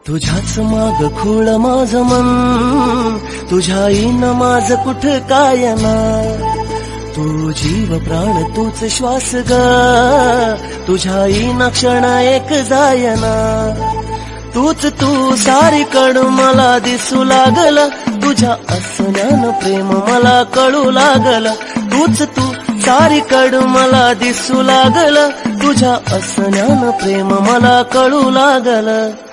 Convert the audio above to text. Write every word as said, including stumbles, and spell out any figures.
तुझ्याच माग खुळ माझ मन, तुझ्या इन माझ कुठ काय ना. तू जीव प्राण तूच श्वास ग, तुझ्या इन क्षण एक जायना. तूच तू सारीकडं मला दिसू लागल, तुझ्या असण्यानं प्रेम मला कळू लागल. तूच तू सारीकडं मला दिसू लागल, तुझ्या असण्यानं प्रेम मला कळू लागल.